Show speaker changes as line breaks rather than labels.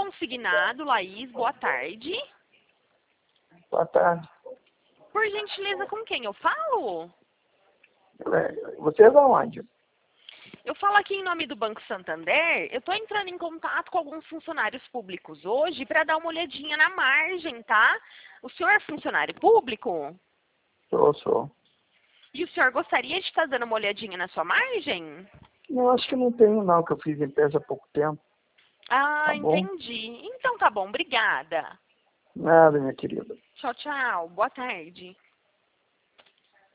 consignado, Laís. Boa tarde.
Boa tarde.
Por gentileza, com quem eu falo?
Vocês aonde?
Eu falo aqui em nome do Banco Santander. Eu estou entrando em contato com alguns funcionários públicos hoje para dar uma olhadinha na margem, tá? O senhor é funcionário público?
Sou.
E o senhor gostaria de estar dando uma olhadinha na sua margem?
Não, acho que não tenho não, que eu fiz empresa há pouco tempo.
Ah,
Tá bom?
entendi. Então tá bom, obrigada.
Nada, minha querida.
Tchau, tchau. Boa tarde.